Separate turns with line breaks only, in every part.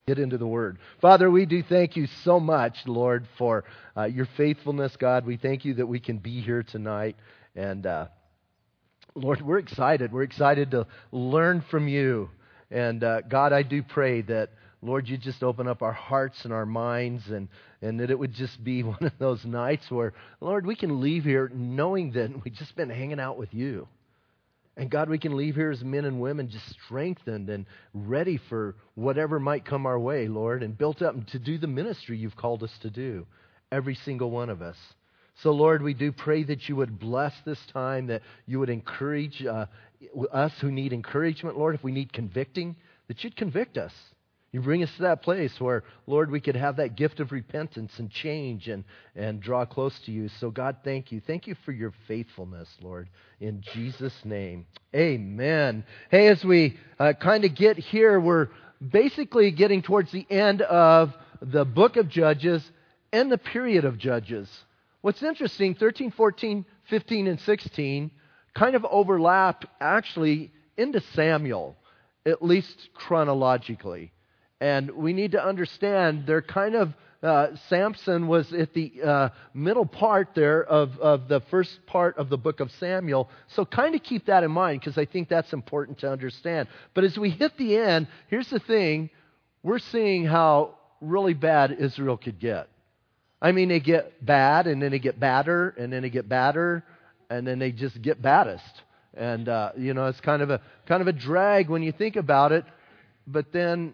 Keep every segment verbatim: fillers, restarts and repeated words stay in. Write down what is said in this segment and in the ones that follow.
Get into the Word. Father, we do thank you so much, Lord, for uh, your faithfulness, God. We thank you that we can be here tonight. And uh, Lord, we're excited. We're excited to learn from you. And uh, God, I do pray that, Lord, you just open up our hearts and our minds, and, and that it would just be one of those nights where, Lord, we can leave here knowing that we've just been hanging out with you. And God, we can leave here as men and women just strengthened and ready for whatever might come our way, Lord, and built up to do the ministry you've called us to do, every single one of us. So, Lord, we do pray that you would bless this time, that you would encourage uh, us who need encouragement, Lord. If we need convicting, that you'd convict us. You bring us to that place where, Lord, we could have that gift of repentance and change and, and draw close to you. So, God, thank you. Thank you for your faithfulness, Lord, in Jesus' name. Amen. Hey, as we uh, kind of get here, we're basically getting towards the end of the book of Judges and the period of Judges. What's interesting, thirteen, fourteen, fifteen, and sixteen kind of overlap actually into Samuel, at least chronologically. And we need to understand they're kind of, uh, Samson was at the uh, middle part there of, of the first part of the book of Samuel. So kind of keep that in mind, because I think that's important to understand. But as we hit the end, here's the thing. We're seeing how really bad Israel could get. I mean, they get bad, and then they get badder, and then they get badder, and then they just get baddest. And, uh, you know, it's kind of a kind of a drag when you think about it. But then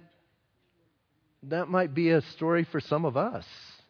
that might be a story for some of us,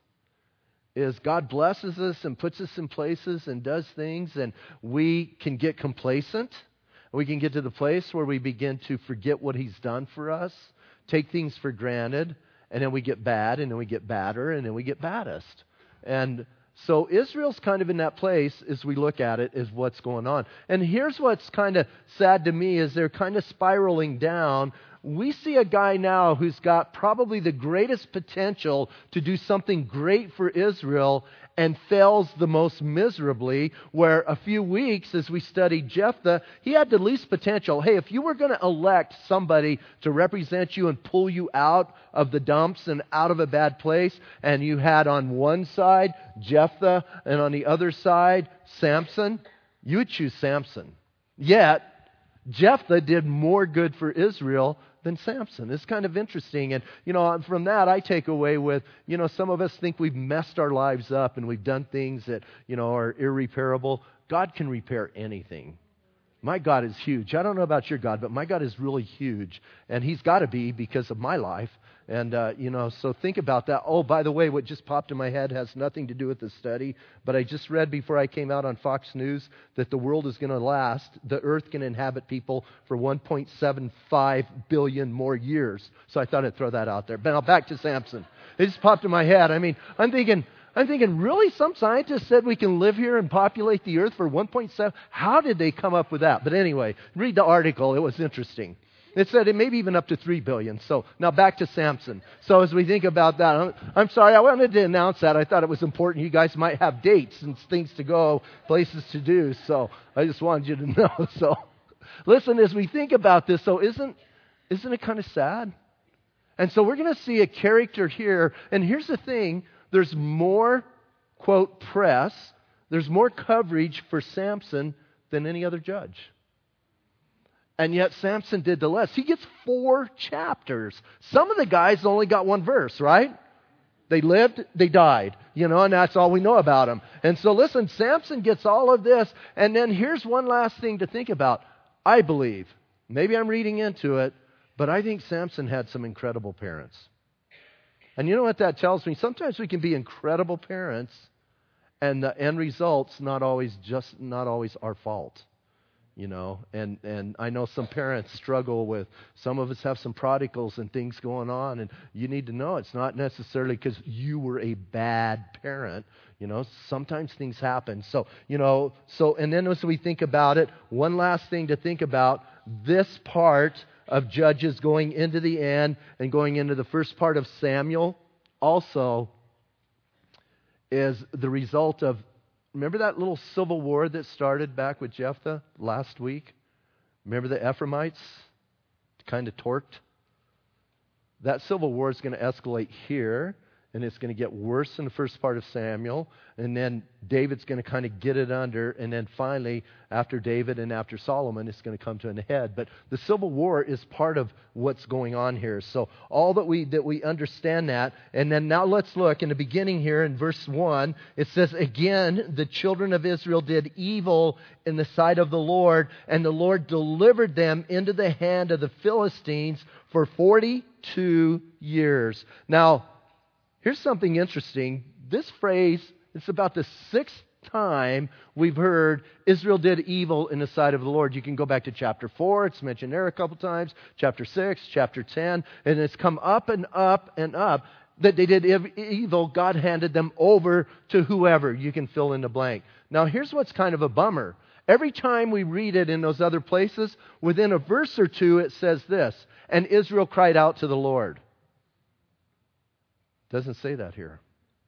is God blesses us and puts us in places and does things, and we can get complacent. We can get to the place where we begin to forget what He's done for us, take things for granted, and then we get bad, and then we get badder, and then we get baddest. And so Israel's kind of in that place as we look at it, is what's going on. And here's what's kind of sad to me, is they're kind of spiraling down. We see a guy now who's got probably the greatest potential to do something great for Israel and fails the most miserably, where a few weeks as we studied Jephthah, he had the least potential. Hey, if you were going to elect somebody to represent you and pull you out of the dumps and out of a bad place, and you had on one side Jephthah and on the other side Samson, you would choose Samson. Yet, Jephthah did more good for Israel than Samson. It's kind of interesting. And, you know, from that I take away with, you know, some of us think we've messed our lives up and we've done things that, you know, are irreparable. God can repair anything. My God is huge. I don't know about your God, but my God is really huge. And He's got to be, because of my life. And, uh, you know, so think about that. Oh, by the way, what just popped in my head has nothing to do with the study, but I just read before I came out on Fox News that the world is going to last, the earth can inhabit people for one point seven five billion more years. So I thought I'd throw that out there. But now back to Samson. It just popped in my head. I mean, I'm thinking, I'm thinking, really? Some scientists said we can live here and populate the earth for one point seven? How did they come up with that? But anyway, read the article. It was interesting. It said it may be even up to three billion. So now back to Samson. So as we think about that, I'm, I'm sorry, I wanted to announce that. I thought it was important. You guys might have dates and things to go, places to do. So I just wanted you to know. So listen, as we think about this, so isn't, isn't it kind of sad? And so we're going to see a character here. And here's the thing. There's more, quote, press. There's more coverage for Samson than any other judge. And yet Samson did the less. He gets four chapters. Some of the guys only got one verse, right? They lived, they died, you know, and that's all we know about them. And so listen, Samson gets all of this. And then here's one last thing to think about. I believe, maybe I'm reading into it, but I think Samson had some incredible parents. And you know what that tells me? Sometimes we can be incredible parents, and the end result's not always just not always our fault. You know, and, and I know some parents struggle with, some of us have some prodigals and things going on, and you need to know it's not necessarily because you were a bad parent. You know, sometimes things happen. So, you know, so, and then as we think about it, one last thing to think about, this part of Judges going into the end and going into the first part of Samuel also is the result of, remember that little civil war that started back with Jephthah last week? Remember the Ephraimites kind of torqued that civil war is going to escalate here, and it's going to get worse in the first part of Samuel, and then David's going to kind of get it under, and then finally, after David and after Solomon, it's going to come to an head. But the civil war is part of what's going on here. So all that we that we understand that, and then now let's look in the beginning here in verse one. It says, "Again, the children of Israel did evil in the sight of the Lord, and the Lord delivered them into the hand of the Philistines for forty-two years." Now, here's something interesting. This phrase, it's about the sixth time we've heard Israel did evil in the sight of the Lord. You can go back to chapter four. It's mentioned there a couple times. Chapter six, chapter ten. And it's come up and up and up that they did evil. God handed them over to whoever. You can fill in the blank. Now, here's what's kind of a bummer. Every time we read it in those other places, within a verse or two, it says this, "And Israel cried out to the Lord." Doesn't say that here.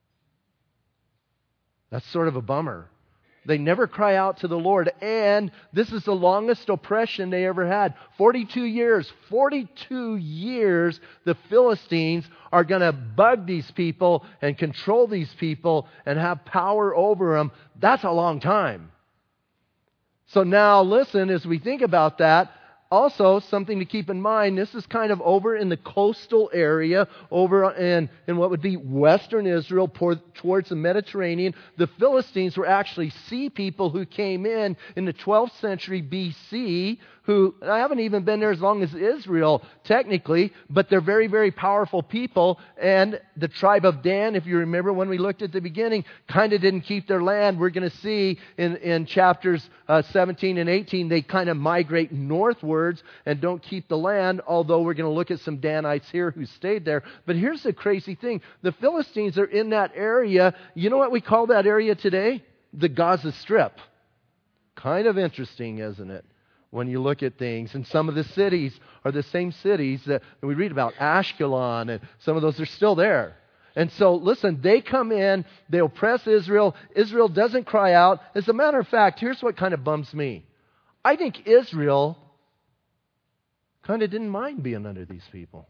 That's sort of a bummer. They never cry out to the Lord, and this is the longest oppression they ever had. forty-two years. forty-two years the Philistines are going to bug these people and control these people and have power over them. That's a long time. So now listen, as we think about that, also, something to keep in mind, this is kind of over in the coastal area, over in, in what would be western Israel, por- towards the Mediterranean. The Philistines were actually sea people who came in in the twelfth century B C, who haven't even been there as long as Israel, technically, but they're very, very powerful people. And the tribe of Dan, if you remember when we looked at the beginning, kind of didn't keep their land. We're going to see in, in chapters uh, seventeen and eighteen, they kind of migrate northwards and don't keep the land, although we're going to look at some Danites here who stayed there. But here's the crazy thing. The Philistines are in that area. You know what we call that area today? The Gaza Strip. Kind of interesting, isn't it? When you look at things, and some of the cities are the same cities that we read about, Ashkelon, and some of those are still there. And so, listen, they come in, they oppress Israel. Israel doesn't cry out. As a matter of fact, here's what kind of bums me. I think Israel kind of didn't mind being under these people.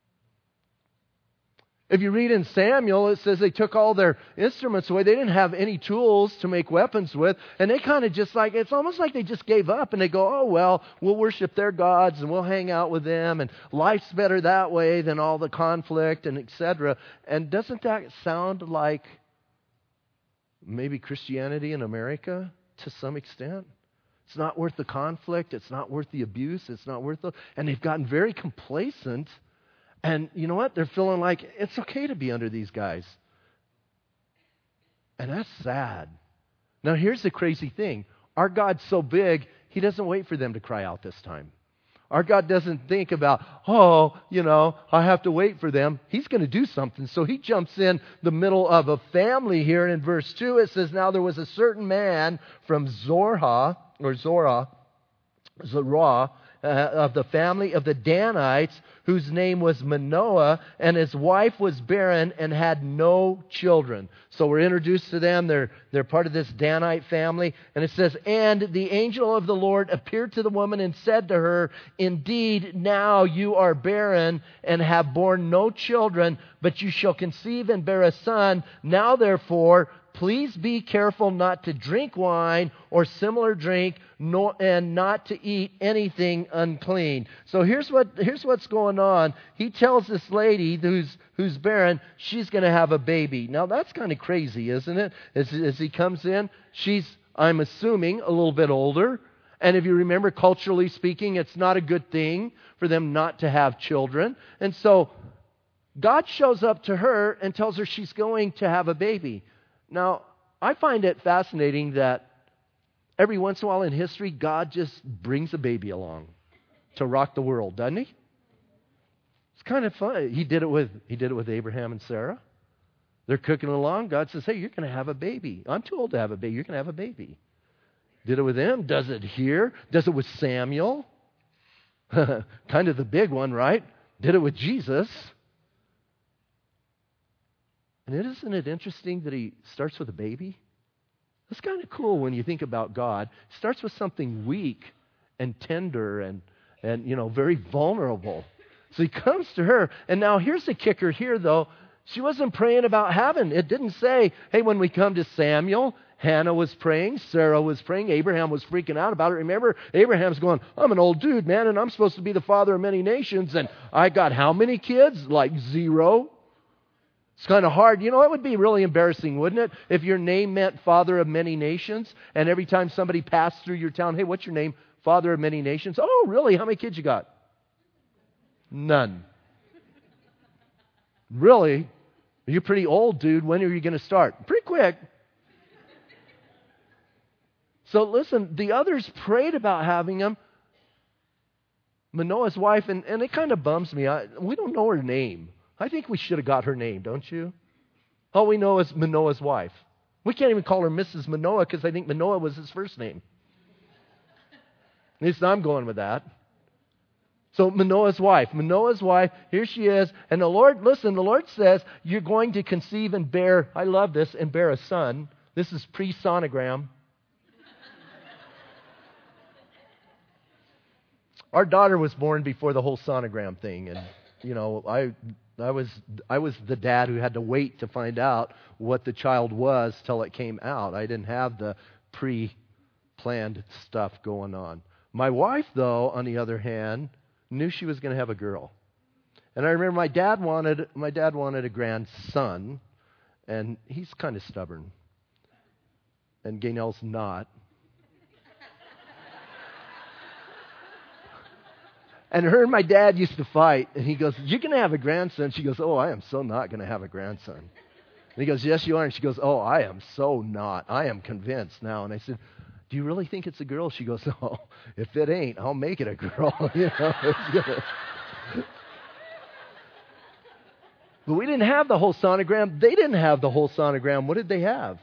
If you read in Samuel, it says they took all their instruments away. They didn't have any tools to make weapons with. And they kind of just like, it's almost like they just gave up. And they go, oh, well, we'll worship their gods and we'll hang out with them. And life's better that way than all the conflict and et cetera. And doesn't that sound like maybe Christianity in America to some extent? It's not worth the conflict. It's not worth the abuse. It's not worth the... And they've gotten very complacent. And you know what? They're feeling like it's okay to be under these guys. And that's sad. Now, here's the crazy thing. Our God's so big, He doesn't wait for them to cry out this time. Our God doesn't think about, oh, you know, I have to wait for them. He's going to do something. So He jumps in the middle of a family here. And in verse two, it says, now there was a certain man from Zorah, or Zorah, Zorah, uh, of the family of the Danites, whose name was Manoah, and his wife was barren and had no children. So we're introduced to them. They're, they're part of this Danite family. And it says, and the angel of the Lord appeared to the woman and said to her, indeed, now you are barren and have borne no children, but you shall conceive and bear a son. Now, therefore, please be careful not to drink wine or similar drink, nor, and not to eat anything unclean. So here's what here's what's going on. He tells this lady who's who's barren, she's going to have a baby. Now that's kind of crazy, isn't it? As, as he comes in, she's, I'm assuming, a little bit older. And if you remember, culturally speaking, it's not a good thing for them not to have children. And so God shows up to her and tells her she's going to have a baby. Now, I find it fascinating that every once in a while in history, God just brings a baby along to rock the world, doesn't He? It's kind of fun. He did it with He did it with Abraham and Sarah. They're cooking along. God says, hey, you're going to have a baby. I'm too old to have a baby. You're going to have a baby. Did it with him. Does it here. Does it with Samuel. Kind of the big one, right? Did it with Jesus. And isn't it interesting that He starts with a baby? That's kind of cool when you think about God. He starts with something weak and tender and, and you know, very vulnerable. So he comes to her, and now here's the kicker here, though. She wasn't praying about having. It didn't say, hey, when we come to Samuel, Hannah was praying, Sarah was praying, Abraham was freaking out about it. Remember, Abraham's going, I'm an old dude, man, and I'm supposed to be the father of many nations, and I got how many kids? Like zero. It's kind of hard. You know, it would be really embarrassing, wouldn't it, if your name meant father of many nations, and every time somebody passed through your town, hey, what's your name? Father of many nations. Oh, really? How many kids you got? None. Really? You're pretty old, dude. When are you going to start? Pretty quick. So listen, the others prayed about having him. Manoah's wife, and, and it kind of bums me. I, we don't know her name. I think we should have got her name, don't you? All we know is Manoah's wife. We can't even call her Missus Manoah because I think Manoah was his first name. At least I'm going with that. So Manoah's wife, Manoah's wife, here she is. And the Lord, listen, the Lord says, you're going to conceive and bear, I love this, and bear a son. This is pre-sonogram. Our daughter was born before the whole sonogram thing. And, you know, I I was I was the dad who had to wait to find out what the child was till it came out. I didn't have the pre-planned stuff going on. My wife, though, on the other hand, knew she was going to have a girl. And I remember my dad wanted my dad wanted a grandson, and he's kind of stubborn. And Gaynell's not. And her and my dad used to fight, and he goes, you're going to have a grandson. She goes, oh, I am so not going to have a grandson. And he goes, yes, you are. And she goes, oh, I am so not. I am convinced now. And I said, do you really think it's a girl? She goes, oh, if it ain't, I'll make it a girl. You know, it's gonna... But we didn't have the whole sonogram. They didn't have the whole sonogram. What did they have?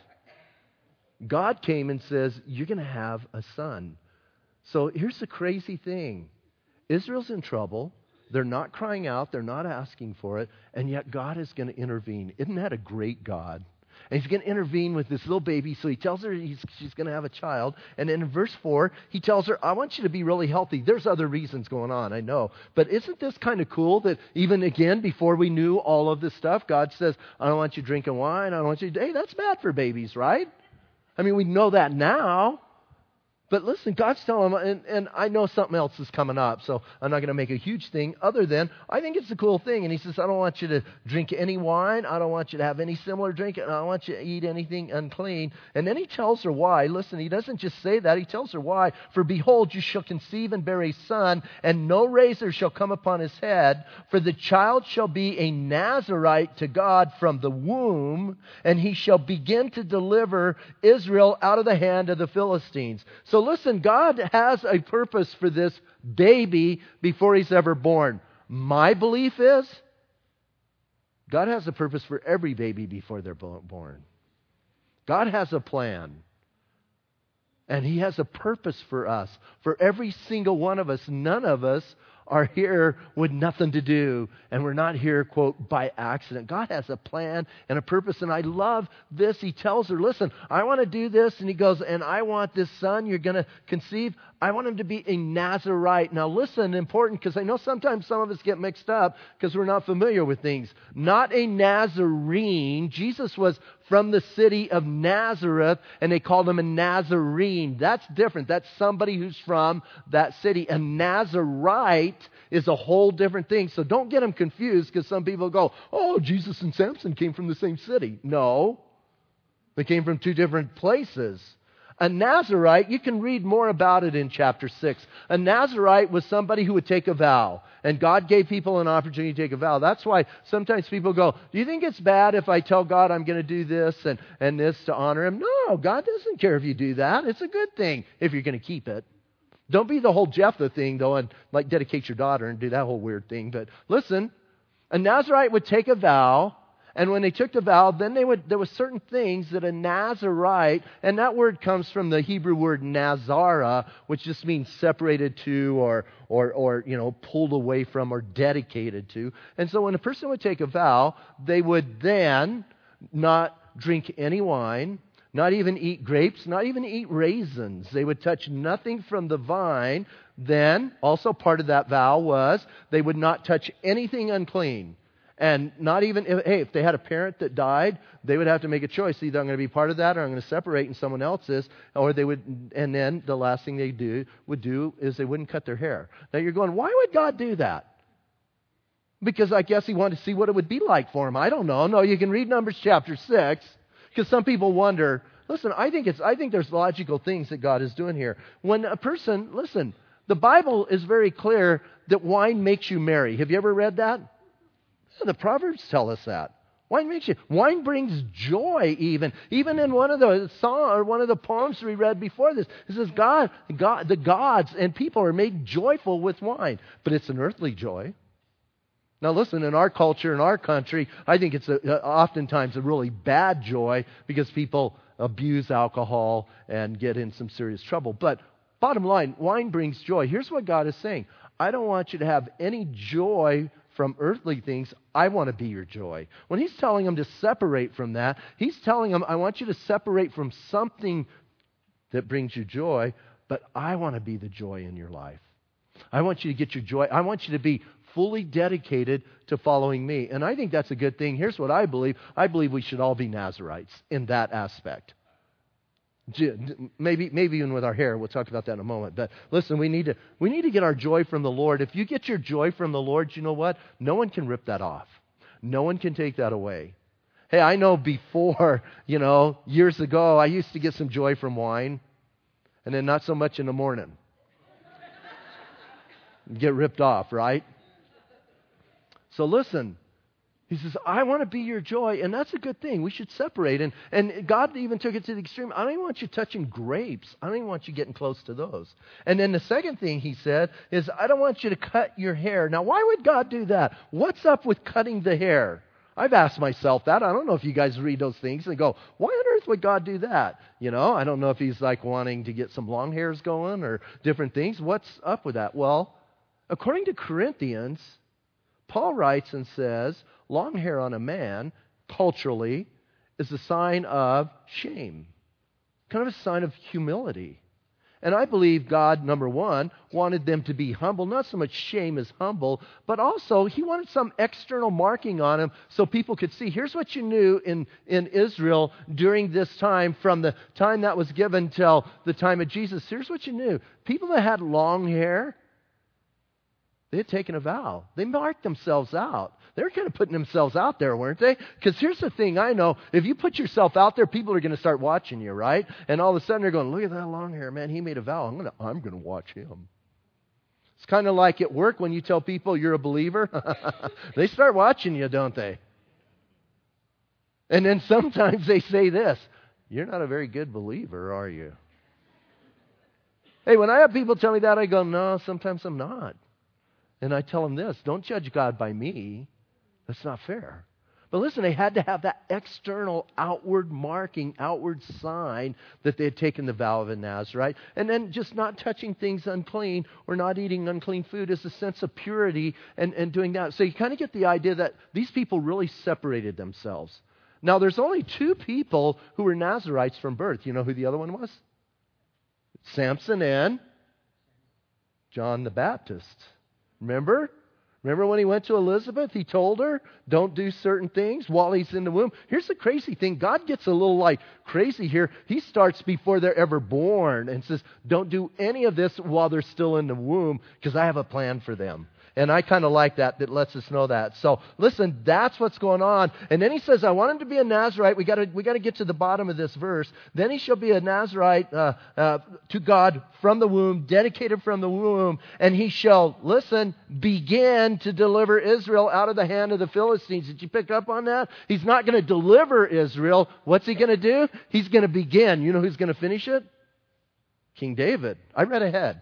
God came and says, you're going to have a son. So here's the crazy thing. Israel's in trouble. They're not crying out. They're not asking for it. And yet God is going to intervene. Isn't that a great God? And he's going to intervene with this little baby. So he tells her he's, she's going to have a child. And then in verse four, he tells her, I want you to be really healthy. There's other reasons going on, I know. But isn't this kind of cool that even again, before we knew all of this stuff, God says, I don't want you drinking wine. I don't want you, hey, that's bad for babies, right? I mean, we know that now. But listen, God's telling them, and, and I know something else is coming up, so I'm not going to make a huge thing other than I think it's a cool thing. And he says, I don't want you to drink any wine. I don't want you to have any similar drink. And I don't want you to eat anything unclean. And then he tells her why. Listen, he doesn't just say that. He tells her why. For behold, you shall conceive and bear a son, and no razor shall come upon his head. For the child shall be a Nazarite to God from the womb, and he shall begin to deliver Israel out of the hand of the Philistines. So listen, God has a purpose for this baby before he's ever born. My belief is God has a purpose for every baby before they're born. God has a plan. And he has a purpose for us, for every single one of us. None of us are here with nothing to do, and we're not here, quote, by accident. God has a plan and a purpose, and I love this. He tells her, listen, I want to do this, and he goes, and I want this son you're going to conceive. I want him to be a Nazarite. Now listen, important, because I know sometimes some of us get mixed up because we're not familiar with things. Not a Nazarene. Jesus was from the city of Nazareth, and they called him a Nazarene. That's different. That's somebody who's from that city. A Nazarite is a whole different thing. So don't get them confused, because some people go, oh, Jesus and Samson came from the same city. No. They came from two different places. A Nazarite, you can read more about it in chapter six. A Nazarite was somebody who would take a vow. And God gave people an opportunity to take a vow. That's why sometimes people go, do you think it's bad if I tell God I'm going to do this and, and this to honor him? No, God doesn't care if you do that. It's a good thing if you're going to keep it. Don't be the whole Jephthah thing, though, and like dedicate your daughter and do that whole weird thing. But listen, a Nazarite would take a vow. And when they took the vow, then they would, there were certain things that a Nazarite, and that word comes from the Hebrew word Nazara, which just means separated to or, or, or, you know, pulled away from or dedicated to. And so when a person would take a vow, they would then not drink any wine, not even eat grapes, not even eat raisins. They would touch nothing from the vine, Then, also part of that vow was they would not touch anything unclean. And not even, if, hey, if they had a parent that died, they would have to make a choice. Either I'm going to be part of that or I'm going to separate and someone else is. Or they would, and then the last thing they do would do is they wouldn't cut their hair. Now you're going, why would God do that? Because I guess he wanted to see what it would be like for him. I don't know. No, you can read Numbers chapter six. Because some people wonder, listen, I think it's, I think there's logical things that God is doing here. When a person, listen, the Bible is very clear that wine makes you merry. Have you ever read that? The Proverbs tell us that. Wine makes you. Wine brings joy even. Even in one of the song or one of the poems we read before this, it says God, God, the gods and people are made joyful with wine. But it's an earthly joy. Now listen, in our culture, in our country, I think it's a, oftentimes a really bad joy because people abuse alcohol and get in some serious trouble. But bottom line, wine brings joy. Here's what God is saying. I don't want you to have any joy from earthly things. I want to be your joy. When he's telling them to separate from that, he's telling them, I want you to separate from something that brings you joy, but I want to be the joy in your life. I want you to get your joy. I want you to be fully dedicated to following me. And I think that's a good thing. Here's what I believe. I believe we should all be Nazarites in that aspect. Maybe, maybe even with our hair. We'll talk about that in a moment. But listen, we need to we need to get our joy from the Lord. If you get your joy from the Lord, you know what? No one can rip that off. No one can take that away. Hey, I know before, you know, years ago, I used to get some joy from wine, and then not so much in the morning. Get ripped off, right? So listen. He says, I want to be your joy, and that's a good thing. We should separate. And, and God even took it to the extreme. I don't even want you touching grapes. I don't even want you getting close to those. And then the second thing he said is, I don't want you to cut your hair. Now, why would God do that? What's up with cutting the hair? I've asked myself that. I don't know if you guys read those things and go, why on earth would God do that? You know, I don't know if he's like wanting to get some long hairs going or different things. What's up with that? Well, according to Corinthians, Paul writes and says, long hair on a man, culturally, is a sign of shame, kind of a sign of humility. And I believe God, number one, wanted them to be humble, not so much shame as humble, but also he wanted some external marking on them so people could see. Here's what you knew in, in Israel during this time, from the time that was given till the time of Jesus. Here's what you knew. People that had long hair, they had taken a vow. They marked themselves out. They were kind of putting themselves out there, weren't they? Because here's the thing I know. If you put yourself out there, people are going to start watching you, right? And all of a sudden they're going, look at that long hair, man. He made a vow. I'm going to I'm going to watch him. It's kind of like at work when you tell people you're a believer. They start watching you, don't they? And then sometimes they say this, you're not a very good believer, are you? Hey, when I have people tell me that, I go, no, sometimes I'm not. And I tell them this, don't judge God by me. That's not fair. But listen, they had to have that external, outward marking, outward sign that they had taken the vow of a Nazarite. And then just not touching things unclean or not eating unclean food is a sense of purity and, and doing that. So you kind of get the idea that these people really separated themselves. Now, there's only two people who were Nazarites from birth. You know who the other one was? Samson and John the Baptist. Remember? Remember when he went to Elizabeth? He told her, don't do certain things while he's in the womb. Here's the crazy thing. God gets a little like crazy here. He starts before they're ever born and says, don't do any of this while they're still in the womb because I have a plan for them. And I kind of like that, that lets us know that. So listen, that's what's going on. And then he says, I want him to be a Nazarite. We got to we got to get to the bottom of this verse. Then he shall be a Nazarite uh, uh, to God from the womb, dedicated from the womb. And he shall, listen, begin to deliver Israel out of the hand of the Philistines. Did you pick up on that? He's not going to deliver Israel. What's he going to do? He's going to begin. You know who's going to finish it? King David. I read ahead.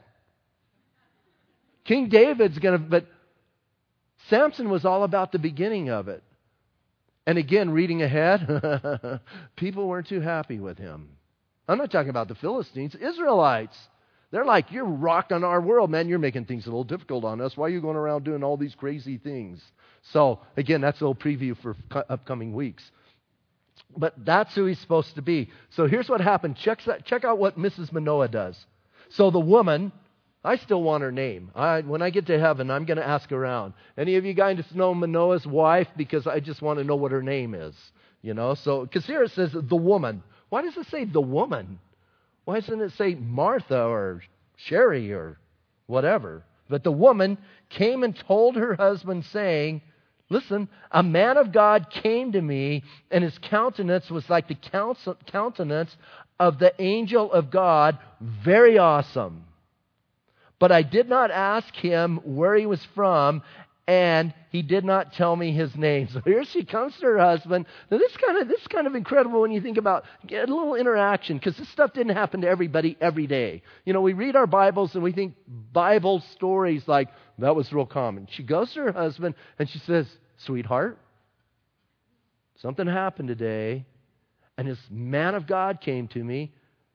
King David's going to, but Samson was all about the beginning of it. And again, reading ahead, people weren't too happy with him. I'm not talking about the Philistines, Israelites. They're like, you're rocking our world, man. You're making things a little difficult on us. Why are you going around doing all these crazy things? So again, that's a little preview for upcoming weeks. But that's who he's supposed to be. So here's what happened. Check, check out what Missus Manoah does. So the woman I still want her name. I, when I get to heaven, I'm going to ask around. Any of you guys know Manoah's wife? Because I just want to know what her name is. You know, so, because here it says the woman. Why does it say the woman? Why doesn't it say Martha or Sherry or whatever? But the woman came and told her husband, saying, listen, a man of God came to me, and his countenance was like the countenance of the angel of God, very awesome. But I did not ask him where he was from, and he did not tell me his name. So here she comes to her husband. Now this kind of this is kind of incredible when you think about a little interaction, because this stuff didn't happen to everybody every day. You know, we read our Bibles and we think Bible stories like that was real common. She goes to her husband and she says, sweetheart, something happened today, and this man of God came to me.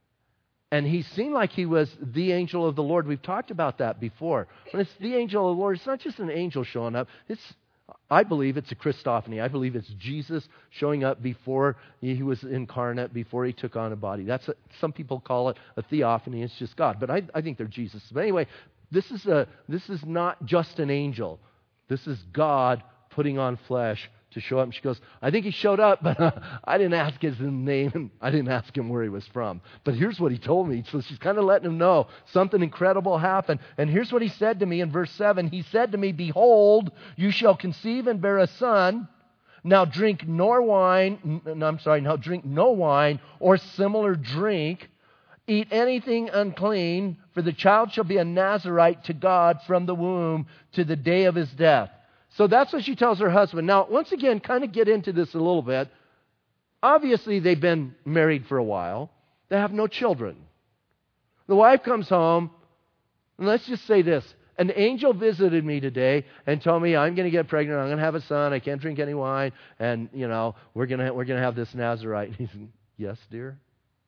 And he seemed like he was the angel of the Lord. We've talked about that before. When it's the angel of the Lord, it's not just an angel showing up. It's, I believe it's a Christophany. I believe it's Jesus showing up before he was incarnate, before he took on a body. That's a, some people call it a theophany. It's just God. But I, I think they're Jesus. But anyway, this is a this is not just an angel. This is God putting on flesh to show up. And she goes, I think he showed up, but uh, I didn't ask his name, and I didn't ask him where he was from. But here's what he told me. So she's kind of letting him know something incredible happened. And here's what he said to me in verse seven. He said to me, behold, you shall conceive and bear a son. Now drink nor wine, no, I'm sorry, now drink no wine or similar drink. Eat anything unclean, for the child shall be a Nazirite to God from the womb to the day of his death. So that's what she tells her husband. Now, once again, kind of get into this a little bit. Obviously, they've been married for a while. They have no children. The wife comes home, and let's just say this. An angel visited me today and told me I'm going to get pregnant. I'm going to have a son. I can't drink any wine. And, you know, we're going to we're going to have this Nazirite. And he said, yes, dear.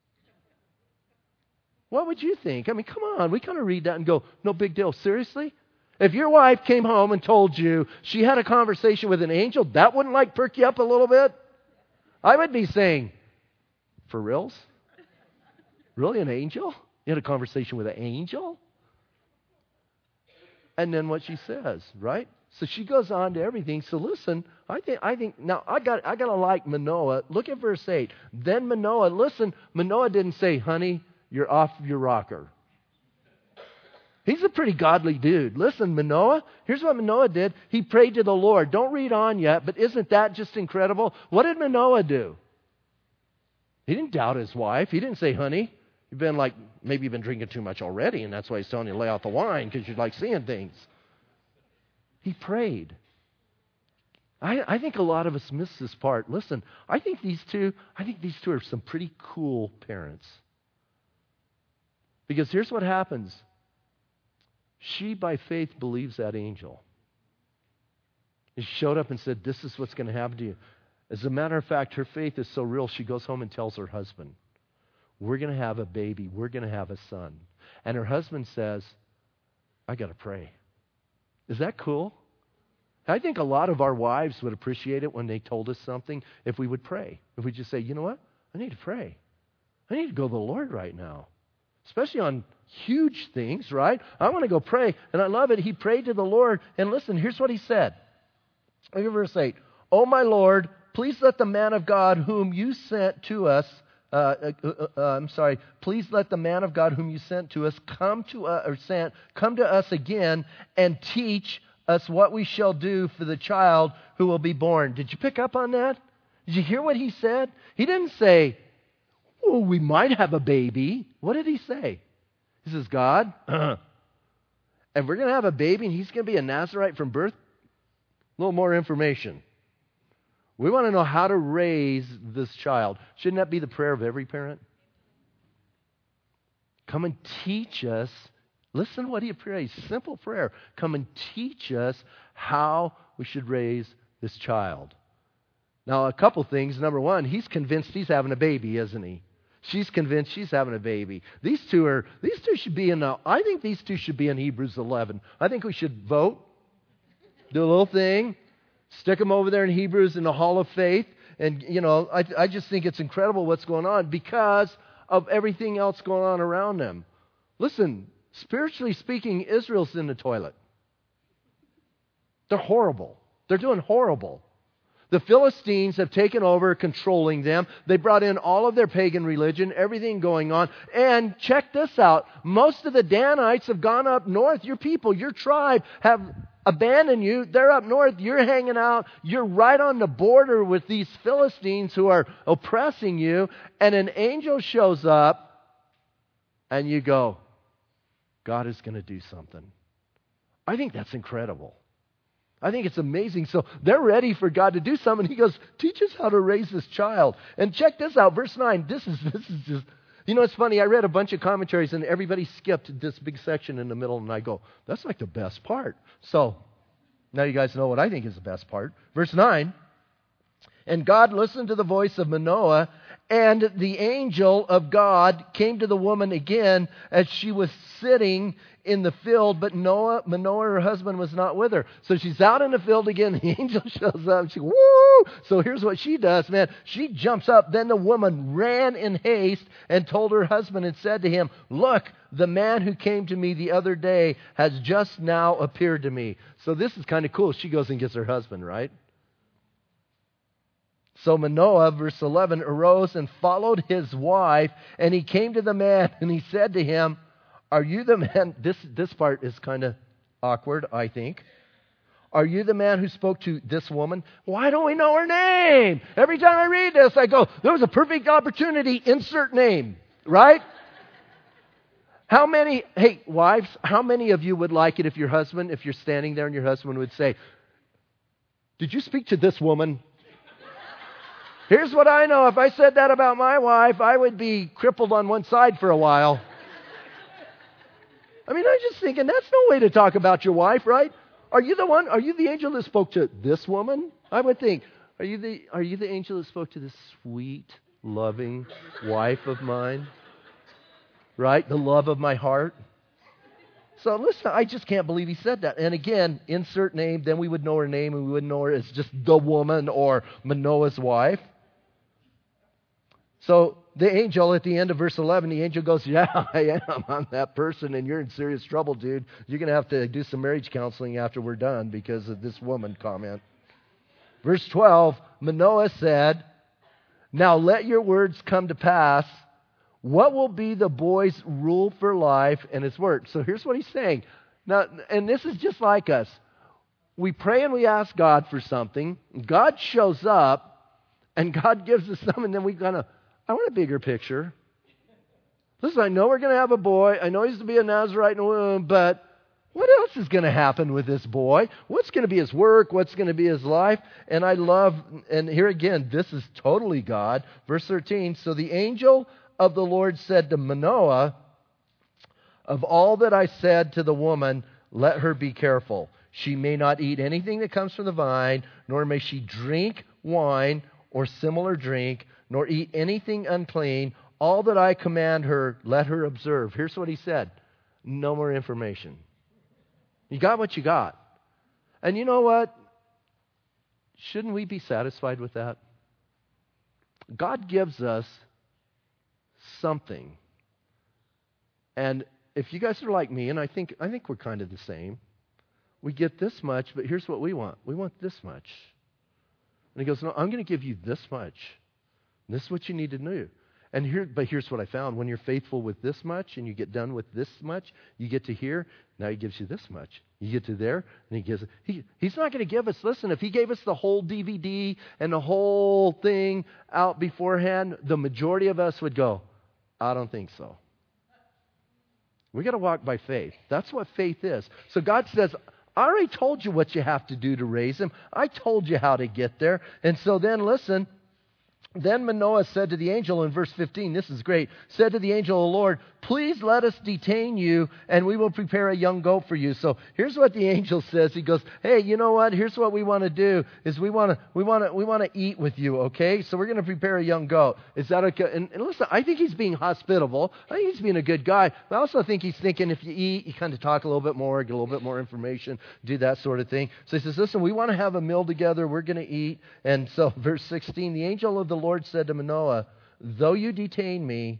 What would you think? I mean, come on. We kind of read that and go, no big deal. Seriously? If your wife came home and told you she had a conversation with an angel, that wouldn't like perk you up a little bit? I would be saying, for reals? Really, an angel? You had a conversation with an angel? And then what she says, right? So she goes on to everything. So listen, I think I think now I got I gotta like Manoah. Look at verse eight. Then Manoah, listen, Manoah didn't say, honey, you're off your rocker. He's a pretty godly dude. Listen, Manoah, here's what Manoah did. He prayed to the Lord. Don't read on yet, but isn't that just incredible? What did Manoah do? He didn't doubt his wife. He didn't say, honey, you've been like, maybe you've been drinking too much already, and that's why he's telling you to lay out the wine, because you like seeing things. He prayed. I, I think a lot of us miss this part. Listen, I think these two, I think these two are some pretty cool parents. Because here's what happens. She, by faith, believes that angel. He showed up and said, this is what's going to happen to you. As a matter of fact, her faith is so real, she goes home and tells her husband, we're going to have a baby. We're going to have a son. And her husband says, I got to pray. Is that cool? I think a lot of our wives would appreciate it when they told us something if we would pray. If we just say, you know what? I need to pray. I need to go to the Lord right now. Especially on huge things, right? I want to go pray. And I love it. He prayed to the Lord. And listen, here's what he said. Look at verse eight. Oh, my Lord, please let the man of God whom you sent to us, uh, uh, uh, I'm sorry, please let the man of God whom you sent to us come to us, or sent, come to us again and teach us what we shall do for the child who will be born. Did you pick up on that? Did you hear what he said? He didn't say, well, we might have a baby. What did he say? He says, God, uh, and we're going to have a baby and he's going to be a Nazirite from birth? A little more information. We want to know how to raise this child. Shouldn't that be the prayer of every parent? Come and teach us. Listen to what he prays. Simple prayer. Come and teach us how we should raise this child. Now, a couple things. Number one, he's convinced he's having a baby, isn't he? She's convinced she's having a baby. These two are, these two should be in, the, I think these two should be in Hebrews eleven. I think we should vote, do a little thing, stick them over there in Hebrews in the Hall of Faith. And, you know, I, I just think it's incredible what's going on because of everything else going on around them. Listen, Spiritually speaking, Israel's in the toilet. They're horrible. They're doing horrible. The Philistines have taken over, controlling them. They brought in all of their pagan religion, everything going on. And check this out. Most of the Danites have gone up north. Your people, your tribe have abandoned you. They're up north. You're hanging out. You're right on the border with these Philistines who are oppressing you. And an angel shows up and you go, God is going to do something. I think that's incredible. I think it's amazing. So they're ready for God to do something. He goes, teach us how to raise this child. And check this out, verse nine. This is this is just, you know, it's funny. I read a bunch of commentaries and everybody skipped this big section in the middle. And I go, that's like the best part. So now you guys know what I think is the best part. Verse nine. And God listened to the voice of Manoah, and the angel of God came to the woman again as she was sitting in the field, but Noah, Manoah, her husband, was not with her. So she's out in the field again. The angel shows up. And she, woo! So here's what she does, man. She jumps up. Then the woman ran in haste and told her husband and said to him, look, the man who came to me the other day has just now appeared to me. So this is kind of cool. She goes and gets her husband, right? So Manoah, verse eleven, arose and followed his wife, and he came to the man, and he said to him, are you the man, this, this part is kind of awkward, I think. Are you the man who spoke to this woman? Why don't we know her name? Every time I read this, I go, there was a perfect opportunity, insert name, right? How many, hey, wives, how many of you would like it if your husband, if you're standing there and your husband would say, did you speak to this woman? Here's what I know. If I said that about my wife, I would be crippled on one side for a while. I mean, I'm just thinking, that's no way to talk about your wife, right? Are you the one, are you the angel that spoke to this woman? I would think, are you the, are you the angel that spoke to this sweet, loving wife of mine? Right? The love of my heart. So listen, I just can't believe he said that. And again, insert name, then we would know her name and we wouldn't know her as just the woman or Manoah's wife. So the angel at the end of verse eleven, the angel goes, yeah, I am. I'm that person and you're in serious trouble, dude. You're going to have to do some marriage counseling after we're done because of this woman comment. Verse twelve, Manoah said, now let your words come to pass. What will be the boy's rule for life and his work? So here's what he's saying. Now, and this is just like us. We pray and we ask God for something. God shows up and God gives us something, and then we kind of, I want a bigger picture. Listen, I know we're going to have a boy. I know he's to be a Nazarite in the womb, but what else is going to happen with this boy? What's going to be his work? What's going to be his life? And I love, and here again, this is totally God. Verse thirteen, so the angel of the Lord said to Manoah, of all that I said to the woman, let her be careful. She may not eat anything that comes from the vine, nor may she drink wine or similar drink, nor eat anything unclean. All that I command her, let her observe. Here's what he said. No more information. You got what you got. And you know what? Shouldn't we be satisfied with that? God gives us something. And if you guys are like me, and I think I think we're kind of the same, we get this much, but here's what we want. We want this much. And he goes, no, I'm going to give you this much. This is what you need to do. And here, but here's what I found. When you're faithful with this much and you get done with this much, you get to here, now he gives you this much. You get to there, and he gives it. He, he's not going to give us, listen, if he gave us the whole D V D and the whole thing out beforehand, the majority of us would go, I don't think so. We got to walk by faith. That's what faith is. So God says, I already told you what you have to do to raise him. I told you how to get there. And so then listen, then Manoah said to the angel in verse fifteen, this is great, said to the angel of the Lord, please let us detain you and we will prepare a young goat for you. So here's what the angel says. He goes, hey, you know what? Here's what we want to do is we want to we want to we want to eat with you, okay? So we're going to prepare a young goat. Is that okay? And, and listen, I think he's being hospitable. I think he's being a good guy. But I also think he's thinking if you eat, you kind of talk a little bit more, get a little bit more information, do that sort of thing. So he says, listen, we want to have a meal together. We're going to eat. And so verse sixteen, the angel of the Lord said to Manoah, though you detain me,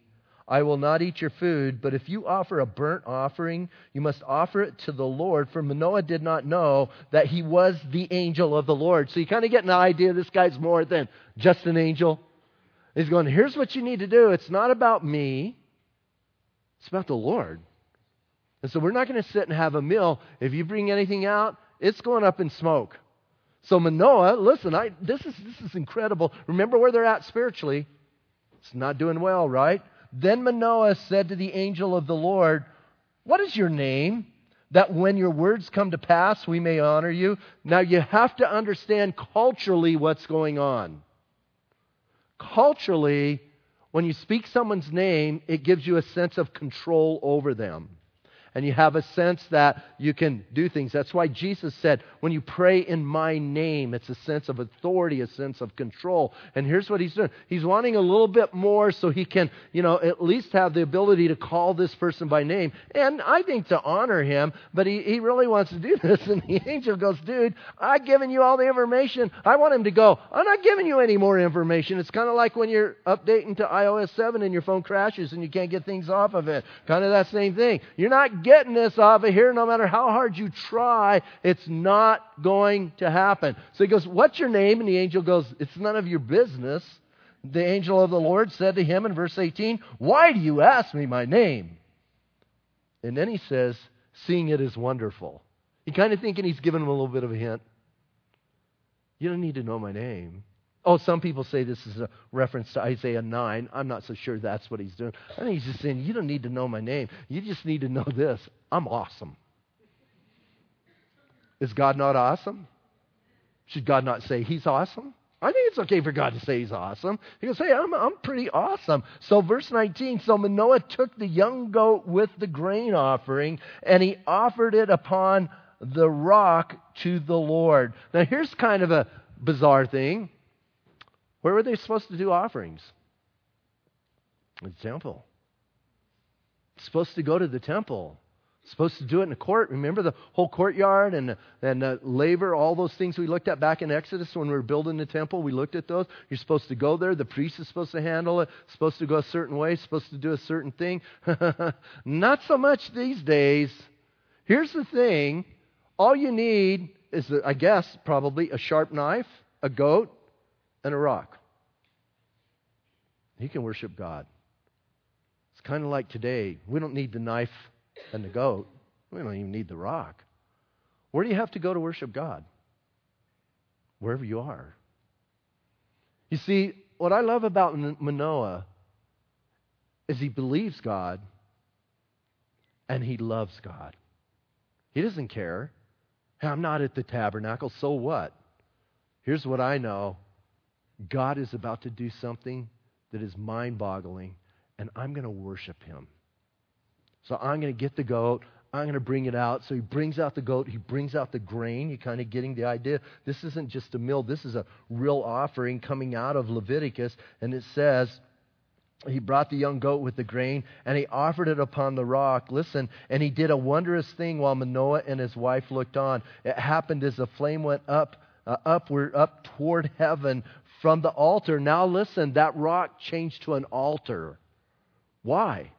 I will not eat your food, but if you offer a burnt offering, you must offer it to the Lord. For Manoah did not know that he was the angel of the Lord. So you kind of get an idea this guy's more than just an angel. He's going, here's what you need to do. It's not about me. It's about the Lord. And so we're not going to sit and have a meal. If you bring anything out, it's going up in smoke. So Manoah, listen, I, this is this is incredible. Remember where they're at spiritually. It's not doing well, right? Then Manoah said to the angel of the Lord, what is your name, that when your words come to pass, we may honor you? Now you have to understand culturally what's going on. Culturally, when you speak someone's name, it gives you a sense of control over them. And you have a sense that you can do things. That's why Jesus said, when you pray in my name, it's a sense of authority, a sense of control. And here's what he's doing. He's wanting a little bit more so he can, you know, at least have the ability to call this person by name. And I think to honor him, but he, he really wants to do this. And the angel goes, dude, I've given you all the information. I want him to go, I'm not giving you any more information. It's kind of like when you're updating to i O S seven and your phone crashes and you can't get things off of it. Kind of that same thing. You're not getting this off of here, no matter how hard you try, it's not going to happen. So he goes, what's your name? And the angel goes, it's none of your business. The angel of the Lord said to him in verse eighteen, why do you ask me my name? And then he says, seeing it is wonderful. You kind of thinking he's giving him a little bit of a hint. You don't need to know my name. Oh, some people say this is a reference to Isaiah nine. I'm not so sure that's what he's doing. I think he's just saying, you don't need to know my name. You just need to know this. I'm awesome. Is God not awesome? Should God not say he's awesome? I think it's okay for God to say he's awesome. He goes, hey, I'm, I'm pretty awesome. So verse nineteen, so Manoah took the young goat with the grain offering, and he offered it upon the rock to the Lord. Now here's kind of a bizarre thing. Where were they supposed to do offerings? The temple. Supposed to go to the temple. Supposed to do it in the court. Remember the whole courtyard and, and uh, laver, all those things we looked at back in Exodus when we were building the temple. We looked at those. You're supposed to go there. The priest is supposed to handle it. Supposed to go a certain way. Supposed to do a certain thing. Not so much these days. Here's the thing. All you need is, I guess, probably a sharp knife, a goat, and a rock. You can worship God. It's kind of like today. We don't need the knife and the goat. We don't even need the rock. Where do you have to go to worship God? Wherever you are. You see, what I love about Manoah is he believes God and he loves God. He doesn't care. Hey, I'm not at the tabernacle, so what? Here's what I know. God is about to do something that is mind-boggling, and I'm going to worship him. So I'm going to get the goat. I'm going to bring it out. So he brings out the goat. He brings out the grain. You're kind of getting the idea. This isn't just a meal. This is a real offering coming out of Leviticus. And it says, he brought the young goat with the grain, and he offered it upon the rock. Listen, and he did a wondrous thing while Manoah and his wife looked on. It happened as the flame went up, uh, upward, up toward heaven from the altar. Now listen, that rock changed to an altar. Why?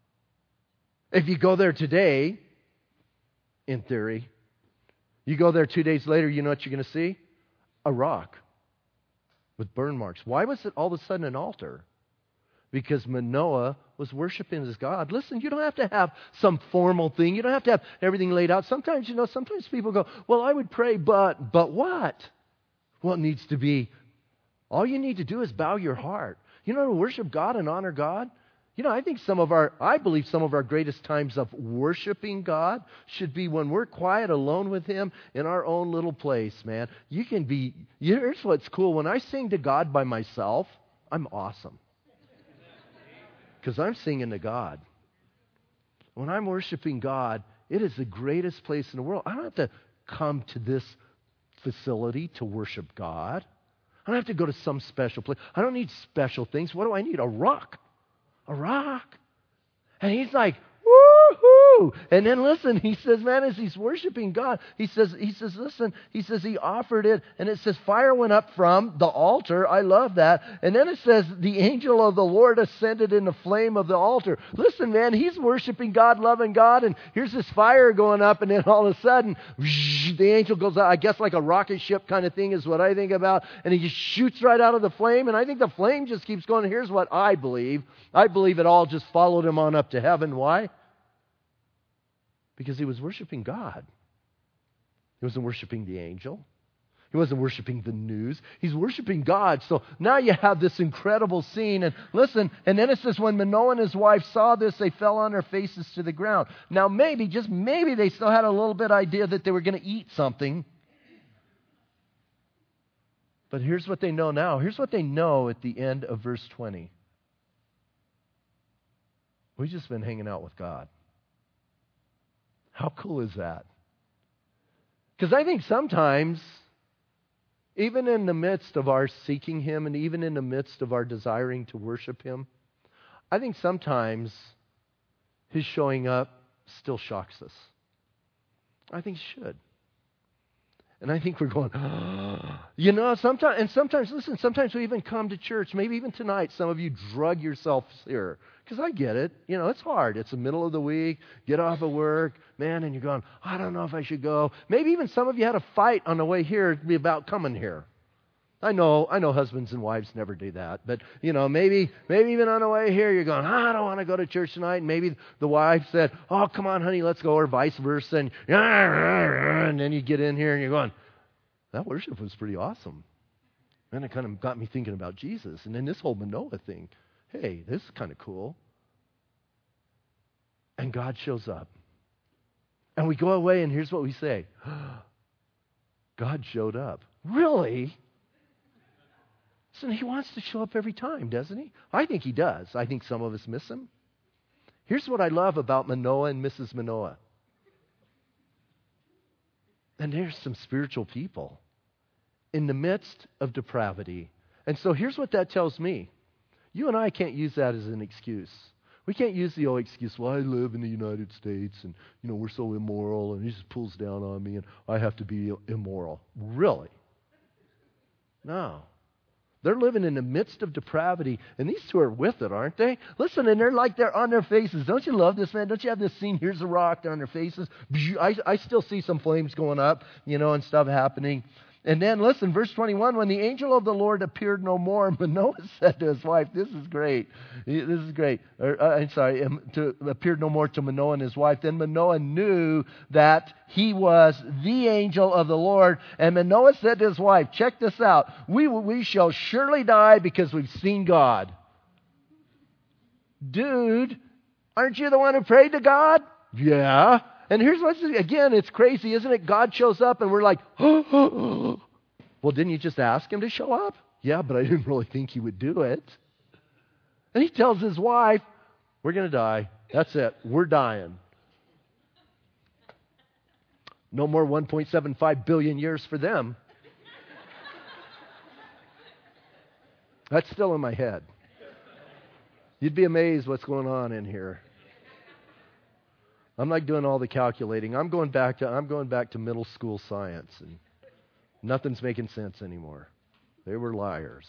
If you go there today, in theory, you go there two days later, you know what you're going to see? A rock with burn marks. Why was it all of a sudden an altar? Because Manoah was worshiping his God. Listen, you don't have to have some formal thing. You don't have to have everything laid out. Sometimes, you know, sometimes people go, well, I would pray, but, but what? Well, it needs to be, all you need to do is bow your heart. You know, to worship God and honor God. You know, I think some of our, I believe some of our greatest times of worshiping God should be when we're quiet alone with him in our own little place, man. You can be, here's what's cool. When I sing to God by myself, I'm awesome. Because I'm singing to God. When I'm worshiping God, it is the greatest place in the world. I don't have to come to this facility to worship God. I don't have to go to some special place. I don't need special things. What do I need? A rock. A rock. And he's like, woo-hoo, woo! And then listen, he says, man, as he's worshiping God, he says, he says, listen, he says he offered it, and it says fire went up from the altar. I love that. And then it says the angel of the Lord ascended in the flame of the altar. Listen, man, he's worshiping God, loving God, and here's this fire going up, and then all of a sudden, the angel goes out, I guess like a rocket ship kind of thing is what I think about, and he just shoots right out of the flame, and I think the flame just keeps going. Here's what I believe. I believe it all just followed him on up to heaven. Why? Because he was worshiping God. He wasn't worshiping the angel. He wasn't worshiping the news. He's worshiping God. So now you have this incredible scene. And listen, and then it says, when Manoah and his wife saw this, they fell on their faces to the ground. Now maybe, just maybe, they still had a little bit idea that they were going to eat something. But here's what they know now. Here's what they know at the end of verse twenty. We've just been hanging out with God. How cool is that? Because I think sometimes, even in the midst of our seeking Him and even in the midst of our desiring to worship Him, I think sometimes His showing up still shocks us. I think it should. And I think we're going, oh. you know, sometimes, and sometimes, listen, sometimes we even come to church, maybe even tonight, some of you drug yourselves here. Because I get it. You know, it's hard. It's the middle of the week, get off of work, man, and you're going, I don't know if I should go. Maybe even some of you had a fight on the way here about coming here. I know, I know husbands and wives never do that. But, you know, maybe maybe even on the way here, you're going, I don't want to go to church tonight. And maybe the wife said, oh, come on, honey, let's go, or vice versa. And, and then you get in here and you're going, that worship was pretty awesome. And it kind of got me thinking about Jesus. And then this whole Manoah thing. Hey, this is kind of cool. And God shows up. And we go away, and here's what we say. God showed up. Really? So He wants to show up every time, doesn't He? I think He does. I think some of us miss Him. Here's what I love about Manoah and Missus Manoah. And there's some spiritual people in the midst of depravity. And so here's what that tells me. You and I can't use that as an excuse. We can't use the old excuse, well, I live in the United States and, you know, we're so immoral and He just pulls down on me and I have to be immoral. Really? No. They're living in the midst of depravity, and these two are with it, aren't they? Listen, and they're like they're on their faces. Don't you love this, man? Don't you have this scene? Here's a rock, they're on their faces. I, I still see some flames going up, you know, and stuff happening. And then, listen, verse twenty-one, when the angel of the Lord appeared no more, Manoah said to his wife, this is great. This is great. Or, uh, I'm sorry, um, to, appeared no more to Manoah and his wife. Then Manoah knew that he was the angel of the Lord. And Manoah said to his wife, check this out. We, we shall surely die because we've seen God. Dude, aren't you the one who prayed to God? Yeah. And here's what's, again, it's crazy, isn't it? God shows up and we're like, oh, oh, oh. Well, didn't you just ask Him to show up? Yeah, but I didn't really think He would do it. And He tells his wife, we're going to die. That's it. We're dying. No more one point seven five billion years for them. That's still in my head. You'd be amazed what's going on in here. I'm like doing all the calculating. I'm going back to I'm going back to middle school science, and nothing's making sense anymore. They were liars.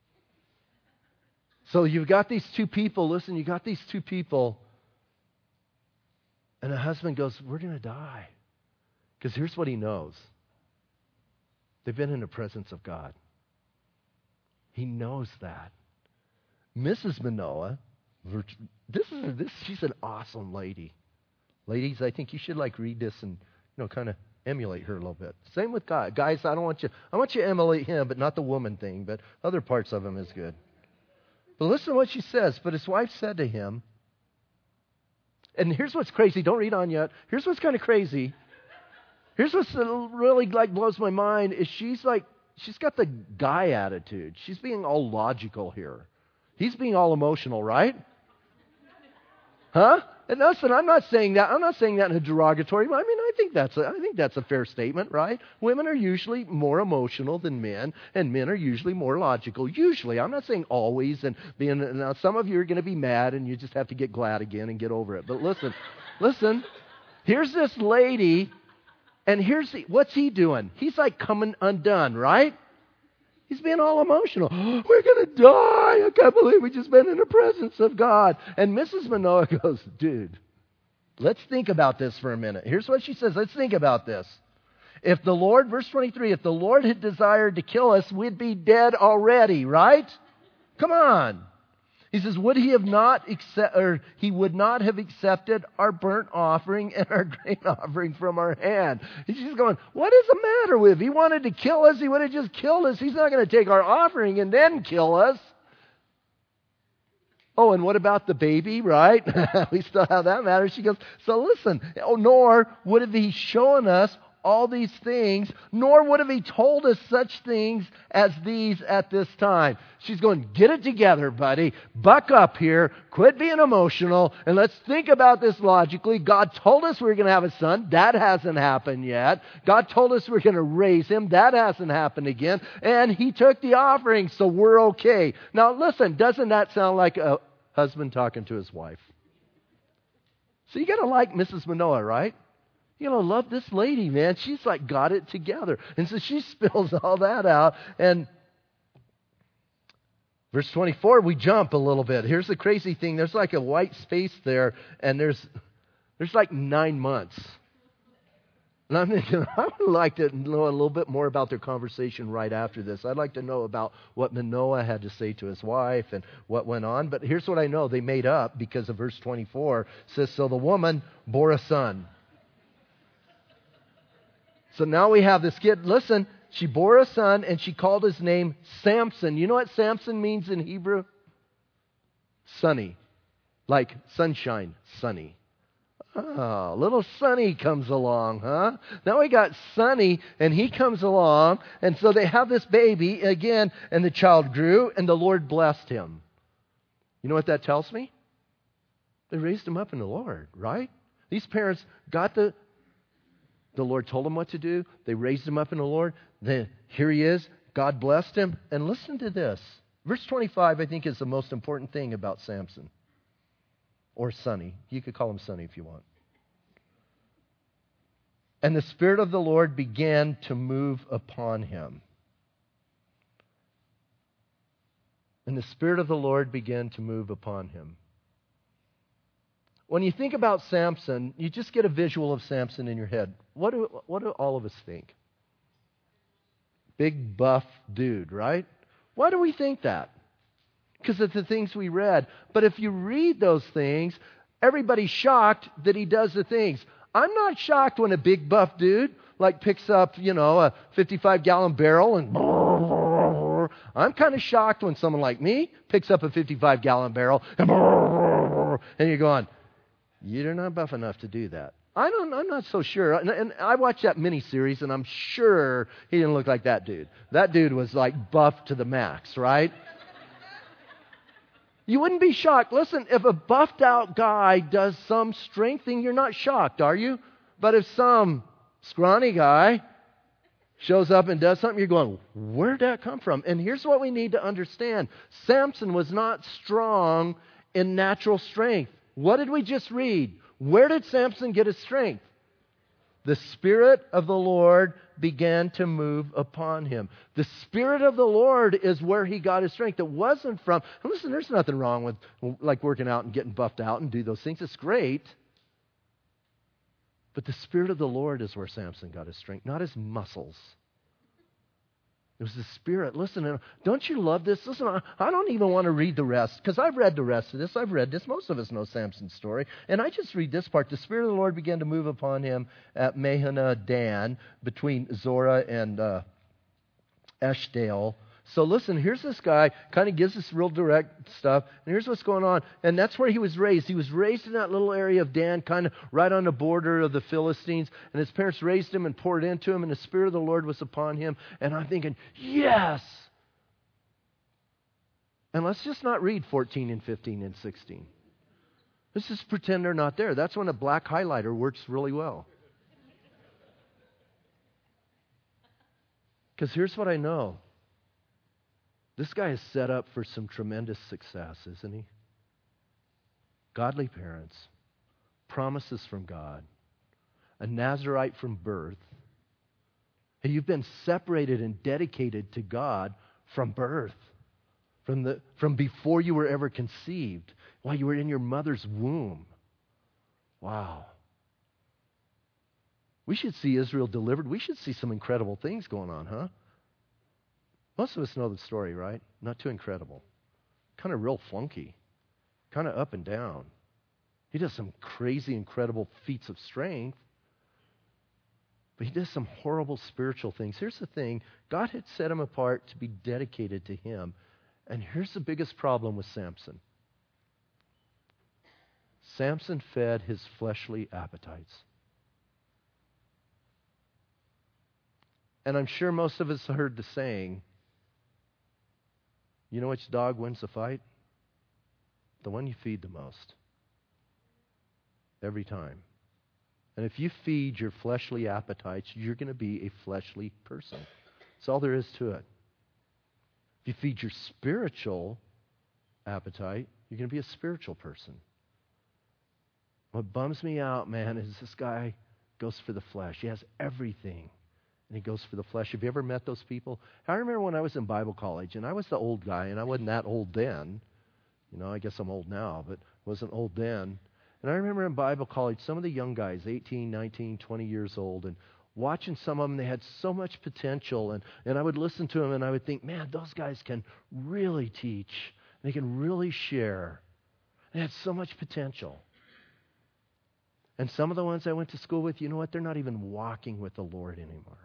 So you've got these two people. Listen, you got these two people, and the husband goes, "We're going to die," because here's what he knows: they've been in the presence of God. He knows that. Missus Manoah, this is this. She's an awesome lady. Ladies, I think you should like read this and, you know, kind of emulate her a little bit. Same with guys. Guys, I don't want you, I want you to emulate him, but not the woman thing, but other parts of him is good. But listen to what she says. But his wife said to him, and here's what's crazy. Don't read on yet. Here's what's kind of crazy. Here's what's really like blows my mind is she's like, she's got the guy attitude. She's being all logical here. He's being all emotional, right? Huh? And listen, I'm not saying that. I'm not saying that in a derogatory way. I mean, I think that's a, I think that's a fair statement, right? Women are usually more emotional than men, and men are usually more logical. Usually, I'm not saying always. And being now, some of you are going to be mad, and you just have to get glad again and get over it. But listen, listen. Here's this lady, and here's the, what's he doing? He's like coming undone, right? He's being all emotional. We're going to die. I can't believe we just been in the presence of God. And Missus Manoah goes, dude, let's think about this for a minute. Here's what she says. Let's think about this. If the Lord, verse twenty-three, if the Lord had desired to kill us, we'd be dead already, right? Come on. He says, would he have not accept, or he would not have accepted our burnt offering and our grain offering from our hand? And she's going, what is the matter with him? If he wanted to kill us, he would have just killed us. He's not going to take our offering and then kill us. Oh, and what about the baby, right? We still have that matter. She goes, so listen, oh, nor would have he shown us all these things, nor would have he told us such things as these at this time. She's going, get it together, buddy. Buck up here. Quit being emotional. And let's think about this logically. God told us we were going to have a son. That hasn't happened yet. God told us we're going to raise him. That hasn't happened again. And he took the offering, so we're okay. Now listen, doesn't that sound like a husband talking to his wife? So you got to like Missus Manoah, right? You know, love this lady, man. She's like got it together. And so she spills all that out. And verse twenty-four, we jump a little bit. Here's the crazy thing. There's like a white space there, and there's there's like nine months. And I'm thinking, I would like to know a little bit more about their conversation right after this. I'd like to know about what Manoah had to say to his wife and what went on. But here's what I know. They made up because of verse twenty-four. It says, so the woman bore a son. So now we have this kid. Listen, she bore a son and she called his name Samson. You know what Samson means in Hebrew? Sunny. Like sunshine, sunny. Oh, little Sonny comes along, huh? Now we got Sonny and he comes along. And so they have this baby again, and the child grew and the Lord blessed him. You know what that tells me? They raised him up in the Lord, right? These parents got the The Lord told him what to do. They raised him up in the Lord. Then here he is. God blessed him. And listen to this. Verse twenty-five, I think, is the most important thing about Samson. Or Sonny. You could call him Sonny if you want. And the Spirit of the Lord began to move upon him. And the Spirit of the Lord began to move upon him. When you think about Samson, you just get a visual of Samson in your head. What do, what do all of us think? Big, buff dude, right? Why do we think that? Because of the things we read. But if you read those things, everybody's shocked that he does the things. I'm not shocked when a big, buff dude like picks up, you know, a fifty-five gallon barrel and... I'm kind of shocked when someone like me picks up a fifty-five gallon barrel and... and you're going... You're not buff enough to do that. I don't, I'm not so sure. And, and I watched that miniseries, and I'm sure he didn't look like that dude. That dude was like buff to the max, right? You wouldn't be shocked. Listen, if a buffed out guy does some strength thing, you're not shocked, are you? But if some scrawny guy shows up and does something, you're going, where'd that come from? And here's what we need to understand. Samson was not strong in natural strength. What did we just read? Where did Samson get his strength? The Spirit of the Lord began to move upon him. The Spirit of the Lord is where he got his strength. It wasn't from... And listen, there's nothing wrong with like working out and getting buffed out and do those things. It's great. But the Spirit of the Lord is where Samson got his strength, not his muscles. It was the Spirit. Listen, don't you love this? Listen, I don't even want to read the rest, because I've read the rest of this. I've read this. Most of us know Samson's story. And I just read this part. The Spirit of the Lord began to move upon him at Mahaneh Dan, between Zorah and uh, Eshtaol. So listen, here's this guy, kind of gives us real direct stuff, and here's what's going on. And that's where he was raised. He was raised in that little area of Dan, kind of right on the border of the Philistines, and his parents raised him and poured into him, and the Spirit of the Lord was upon him. And I'm thinking, yes! And let's just not read fourteen and fifteen and sixteen. Let's just pretend they're not there. That's when a black highlighter works really well. Because here's what I know. This guy is set up for some tremendous success, isn't he? Godly parents, promises from God, a Nazirite from birth. Hey, you've been separated and dedicated to God from birth, from the from before you were ever conceived, while you were in your mother's womb. Wow. We should see Israel delivered. We should see some incredible things going on, huh? Most of us know the story, right? Not too incredible. Kind of real funky. Kind of up and down. He does some crazy, incredible feats of strength. But he does some horrible spiritual things. Here's the thing. God had set him apart to be dedicated to him. And here's the biggest problem with Samson. Samson fed his fleshly appetites. And I'm sure most of us heard the saying, you know which dog wins the fight? The one you feed the most. Every time. And if you feed your fleshly appetites, you're going to be a fleshly person. That's all there is to it. If you feed your spiritual appetite, you're going to be a spiritual person. What bums me out, man, is this guy goes for the flesh. He has everything. And he goes for the flesh. Have you ever met those people? I remember when I was in Bible college, and I was the old guy, and I wasn't that old then. You know, I guess I'm old now, but wasn't old then. And I remember in Bible college, some of the young guys, eighteen, nineteen, twenty years old, and watching some of them, they had so much potential. And, and I would listen to them, and I would think, man, those guys can really teach. They can really share. They had so much potential. And some of the ones I went to school with, you know what? They're not even walking with the Lord anymore.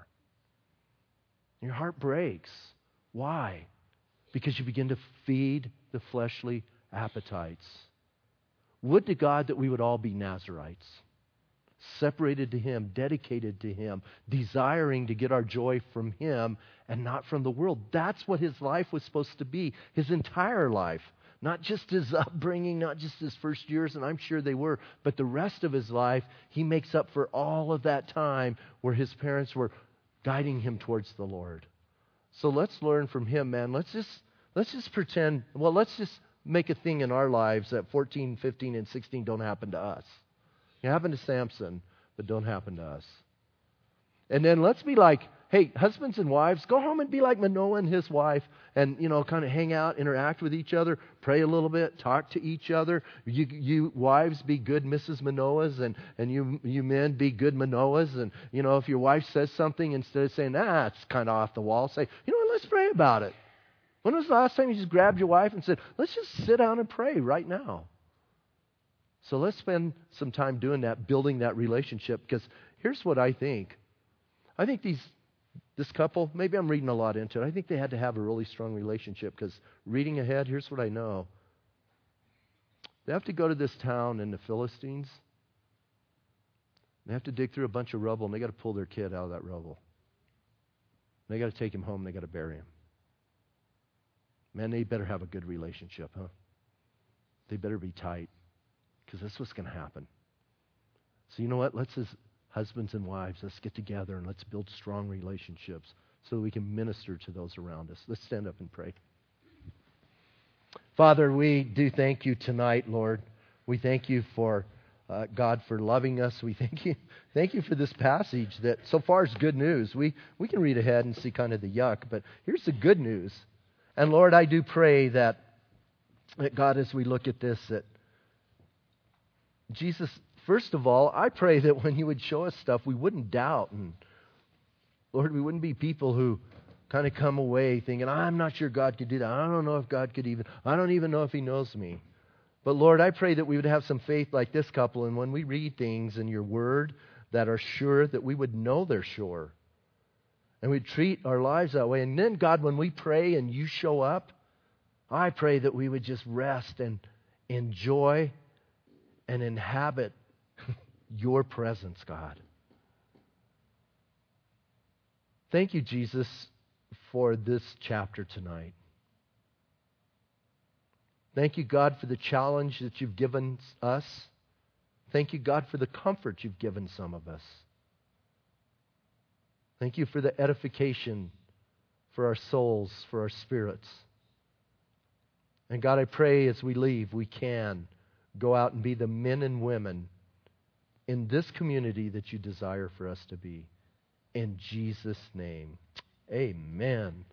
Your heart breaks. Why? Because you begin to feed the fleshly appetites. Would to God that we would all be Nazirites, separated to Him, dedicated to Him, desiring to get our joy from Him and not from the world. That's what his life was supposed to be, his entire life. Not just his upbringing, not just his first years, and I'm sure they were, but the rest of his life, he makes up for all of that time where his parents were guiding him towards the Lord. So let's learn from him, man. Let's just let's just pretend, well, let's just make a thing in our lives that fourteen, fifteen, and sixteen don't happen to us. It happened to Samson, but don't happen to us. And then let's be like, hey, husbands and wives, go home and be like Manoah and his wife and, you know, kind of hang out, interact with each other, pray a little bit, talk to each other. You, you wives, be good Missus Manoahs, and, and you, you men, be good Manoahs. And, you know, if your wife says something, instead of saying, ah, it's kind of off the wall, say, you know what, let's pray about it. When was the last time you just grabbed your wife and said, let's just sit down and pray right now? So let's spend some time doing that, building that relationship, because here's what I think. I think these this couple, maybe I'm reading a lot into it, I think they had to have a really strong relationship, because reading ahead, here's what I know. They have to go to this town in the Philistines. They have to dig through a bunch of rubble, and they got to pull their kid out of that rubble. They got to take him home, they got to bury him. Man, they better have a good relationship, huh? They better be tight, because that's what's going to happen. So you know what? Let's, as husbands and wives, let's get together and let's build strong relationships so that we can minister to those around us. Let's stand up and pray. Father, we do thank you tonight, Lord. We thank you for, uh, God, for loving us. We thank you thank you for this passage that so far is good news. We, we can read ahead and see kind of the yuck, but here's the good news. And Lord, I do pray that, that God, as we look at this, that Jesus, first of all, I pray that when you would show us stuff, we wouldn't doubt. And Lord, we wouldn't be people who kind of come away thinking, I'm not sure God could do that. I don't know if God could even, I don't even know if He knows me. But Lord, I pray that we would have some faith like this couple, and when we read things in your word that are sure, that we would know they're sure. And we treat our lives that way. And then, God, when we pray and you show up, I pray that we would just rest and enjoy and inhabit your presence, God. Thank you, Jesus, for this chapter tonight. Thank you, God, for the challenge that you've given us. Thank you, God, for the comfort you've given some of us. Thank you for the edification for our souls, for our spirits. And God, I pray as we leave, we can go out and be the men and women in this community that you desire for us to be. In Jesus' name, amen.